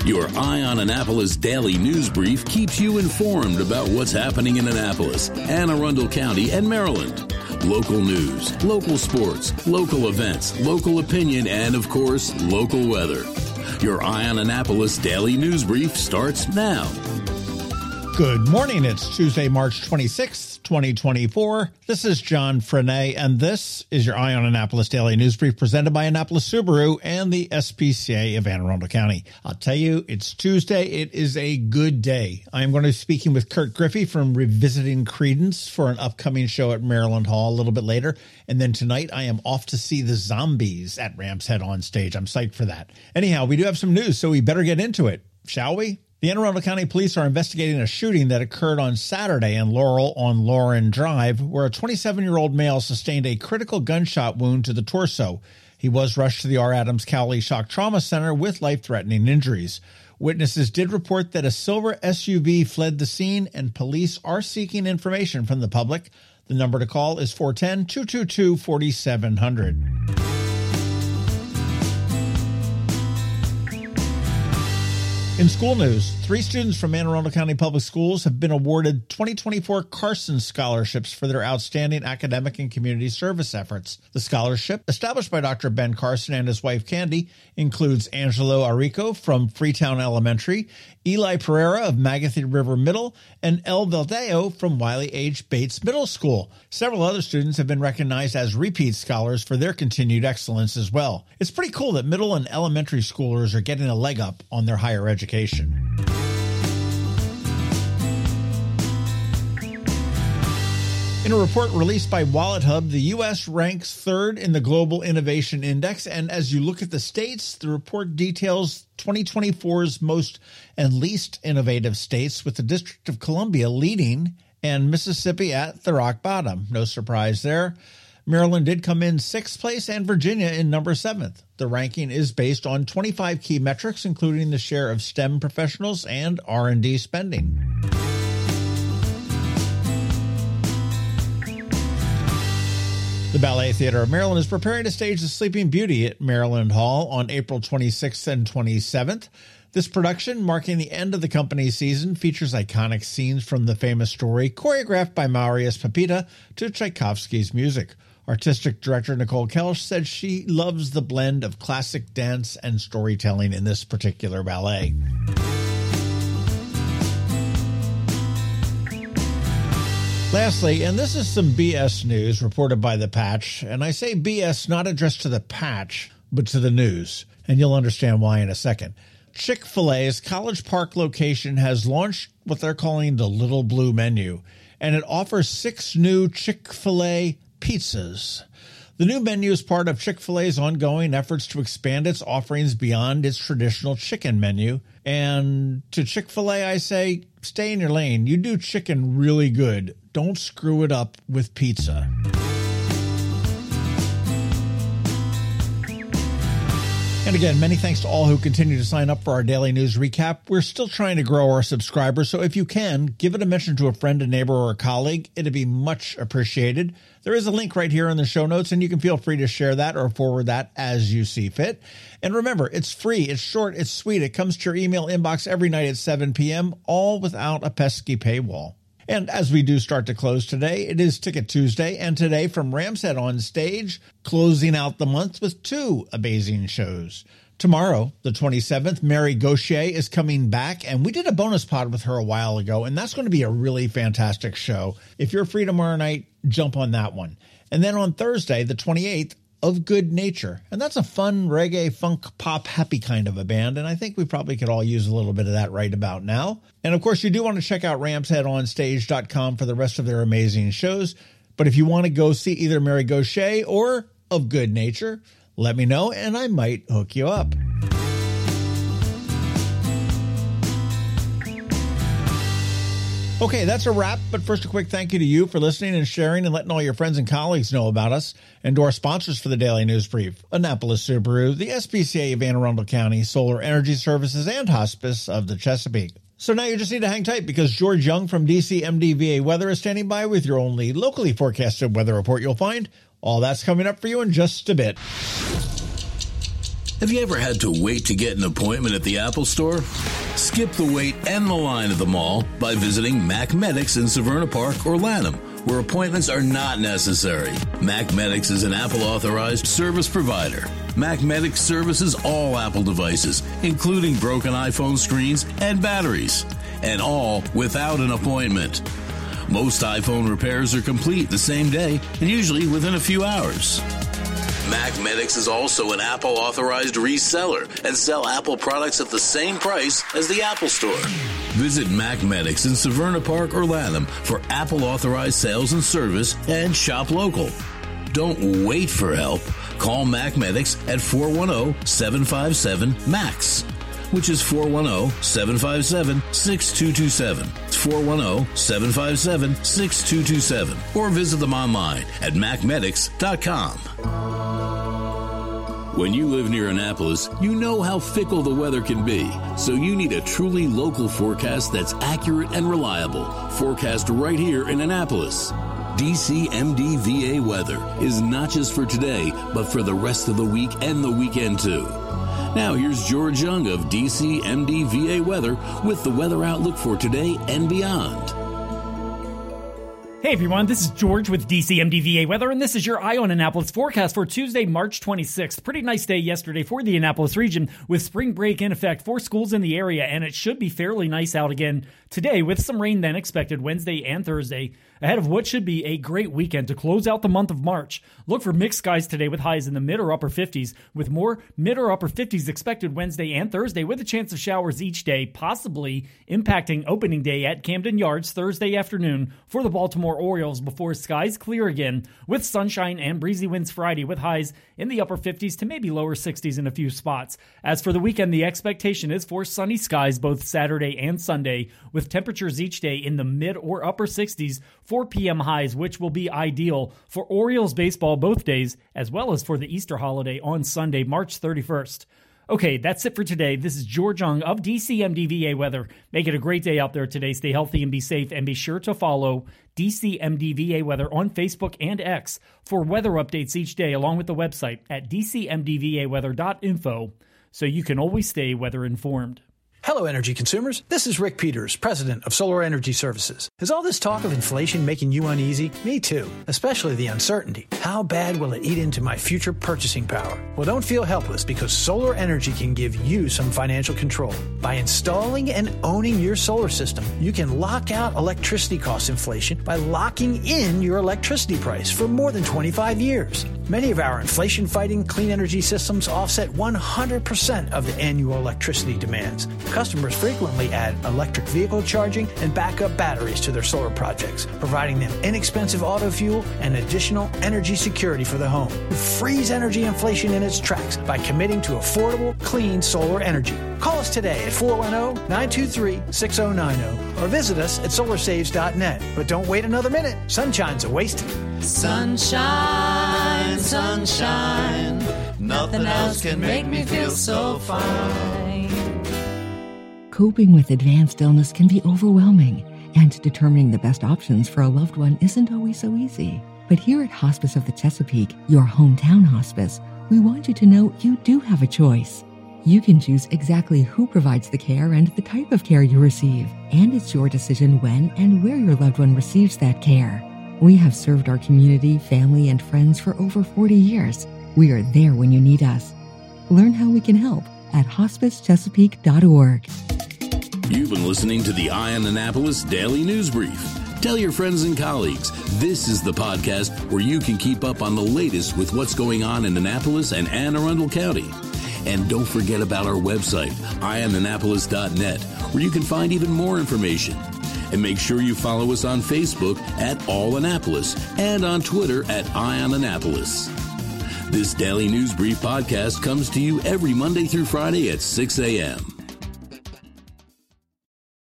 Your Eye on Annapolis daily news brief keeps you informed about what's happening in Annapolis, Anne Arundel County, and Maryland. Local news, local sports, local events, local opinion, and, of course, local weather. Your Eye on Annapolis daily news brief starts now. Good morning. It's Tuesday, March 26th, 2024. This is John Frenaye, and this is your Eye on Annapolis Daily News Brief presented by Annapolis Subaru and the SPCA of Anne Arundel County. I'll tell you, it's Tuesday. It is a good day. I'm going to be speaking with Kurt Griffey from Revisiting Creedence for an upcoming show at Maryland Hall a little bit later. And then tonight, I am off to see the Zombies at Ram's Head on stage. I'm psyched for that. Anyhow, we do have some news, so we better get into it, shall we? The Anne Arundel County Police are investigating a shooting that occurred on Saturday in Laurel on Lauren Drive, where a 27-year-old male sustained a critical gunshot wound to the torso. He was rushed to the R. Adams Cowley Shock Trauma Center with life-threatening injuries. Witnesses did report that a silver SUV fled the scene, and police are seeking information from the public. The number to call is 410-222-4700. In school news, 3 students from Anne Arundel County Public Schools have been awarded 2024 Carson Scholarships for their outstanding academic and community service efforts. The scholarship, established by Dr. Ben Carson and his wife Candy, includes Angelo Arico from Freetown Elementary, Eli Pereira of Magathie River Middle, and El Valdeo from Wiley H. Bates Middle School. Several other students have been recognized as repeat scholars for their continued excellence as well. It's pretty cool that middle and elementary schoolers are getting a leg up on their higher education. In a report released by WalletHub, the U.S. ranks 3rd in the Global Innovation Index, and as you look at the states, the report details 2024's most and least innovative states, with the District of Columbia leading and Mississippi at the rock bottom. No surprise there. Maryland did come in 6th place and Virginia in number 7th. The ranking is based on 25 key metrics, including the share of STEM professionals and R&D spending. The Ballet Theatre of Maryland is preparing to stage The Sleeping Beauty at Maryland Hall on April 26th and 27th. This production, marking the end of the company's season, features iconic scenes from the famous story, choreographed by Marius Pepita to Tchaikovsky's music. Artistic director Nicole Kelch said she loves the blend of classic dance and storytelling in this particular ballet. Lastly, and this is some BS news reported by The Patch, and I say BS not addressed to The Patch, but to the news, and you'll understand why in a second. Chick-fil-A's College Park location has launched what they're calling the Little Blue Menu, and it offers 6 new Chick-fil-A pizzas. The new menu is part of Chick-fil-A's ongoing efforts to expand its offerings beyond its traditional chicken menu. And to Chick-fil-A, I say, stay in your lane. You do chicken really good. Don't screw it up with pizza. And again, many thanks to all who continue to sign up for our daily news recap. We're still trying to grow our subscribers, so if you can, give it a mention to a friend, a neighbor, or a colleague. It'd be much appreciated. There is a link right here in the show notes, and you can feel free to share that or forward that as you see fit. And remember, it's free, it's short, it's sweet. It comes to your email inbox every night at 7 p.m., all without a pesky paywall. And as we do start to close today, it is Ticket Tuesday, and today from Ram's Head on stage, closing out the month with 2 amazing shows. Tomorrow, the 27th, Mary Gauthier is coming back, and we did a bonus pod with her a while ago, and that's going to be a really fantastic show. If you're free tomorrow night, jump on that one. And then on Thursday, the 28th, Of Good Nature. And that's a fun reggae, funk, pop, happy kind of a band. And I think we probably could all use a little bit of that right about now. And of course, you do want to check out ramsheadonstage.com for the rest of their amazing shows. But if you want to go see either Mary Gauthier or Of Good Nature, let me know and I might hook you up. Okay, that's a wrap, but first a quick thank you to you for listening and sharing and letting all your friends and colleagues know about us, and to our sponsors for the Daily News Brief, Annapolis Subaru, the SPCA of Anne Arundel County, Solar Energy Services, and Hospice of the Chesapeake. So now you just need to hang tight because George Young from DC MDVA Weather is standing by with your only locally forecasted weather report you'll find. All that's coming up for you in just a bit. Have you ever had to wait to get an appointment at the Apple Store? Skip the wait and the line at the mall by visiting Mac Medics in Severna Park or Lanham, where appointments are not necessary. Mac Medics is an Apple-authorized service provider. Mac Medics services all Apple devices, including broken iPhone screens and batteries, and all without an appointment. Most iPhone repairs are complete the same day and usually within a few hours. Mac Medics is also an Apple-authorized reseller and sell Apple products at the same price as the Apple Store. Visit Mac Medics in Severna Park or Lanham for Apple-authorized sales and service and shop local. Don't wait for help. Call Mac Medics at 410-757-MAX, which is 410-757-6227. It's 410-757-6227. Or visit them online at macmedics.com. When you live near Annapolis, you know how fickle the weather can be. So you need a truly local forecast that's accurate and reliable. Forecast right here in Annapolis. DCMD VA weather is not just for today, but for the rest of the week and the weekend too. Now here's George Young of DCMD VA weather with the weather outlook for today and beyond. Hey everyone, this is George with DCMD VA Weather, and this is your Eye on Annapolis forecast for Tuesday, March 26th. Pretty nice day yesterday for the Annapolis region with spring break in effect for schools in the area, and it should be fairly nice out again today with some rain then expected Wednesday and Thursday, ahead of what should be a great weekend to close out the month of March. Look for mixed skies today with highs in the mid or upper 50s, with more mid or upper 50s expected Wednesday and Thursday with a chance of showers each day, possibly impacting opening day at Camden Yards Thursday afternoon for the Baltimore Orioles before skies clear again with sunshine and breezy winds Friday with highs in the upper 50s to maybe lower 60s in a few spots. As for the weekend, the expectation is for sunny skies both Saturday and Sunday with temperatures each day in the mid or upper 60s, 4 p.m. highs, which will be ideal for Orioles baseball both days, as well as for the Easter holiday on Sunday, March 31st. Okay, that's it for today. This is George Young of DCMD VA Weather. Make it a great day out there today. Stay healthy and be safe, and be sure to follow DCMD VA Weather on Facebook and X for weather updates each day, along with the website at dcmdvaweather.info, so you can always stay weather informed. Hello, energy consumers. This is Rick Peters, president of Solar Energy Services. Is all this talk of inflation making you uneasy? Me too, especially the uncertainty. How bad will it eat into my future purchasing power? Well, don't feel helpless, because solar energy can give you some financial control. By installing and owning your solar system, you can lock out electricity cost inflation by locking in your electricity price for more than 25 years. Many of our inflation-fighting clean energy systems offset 100% of the annual electricity demands. Customers frequently add electric vehicle charging and backup batteries to their solar projects, providing them inexpensive auto fuel and additional energy security for the home. Freeze energy inflation in its tracks by committing to affordable, clean solar energy. Call us today at 410-923-6090 or visit us at solarsaves.net. But don't wait another minute. Sunshine's a wasted. Sunshine, sunshine, nothing else can make me feel so fine. Coping with advanced illness can be overwhelming, and determining the best options for a loved one isn't always so easy. But here at Hospice of the Chesapeake, your hometown hospice, we want you to know you do have a choice. You can choose exactly who provides the care and the type of care you receive, and it's your decision when and where your loved one receives that care. We have served our community, family, and friends for over 40 years. We are there when you need us. Learn how we can help at hospicechesapeake.org. You've been listening to the Eye on Annapolis Daily News Brief. Tell your friends and colleagues, this is the podcast where you can keep up on the latest with what's going on in Annapolis and Anne Arundel County. And don't forget about our website, eyeonannapolis.net, where you can find even more information. And make sure you follow us on Facebook at All Annapolis and on Twitter at Eye on Annapolis. This Daily News Brief podcast comes to you every Monday through Friday at 6 a.m.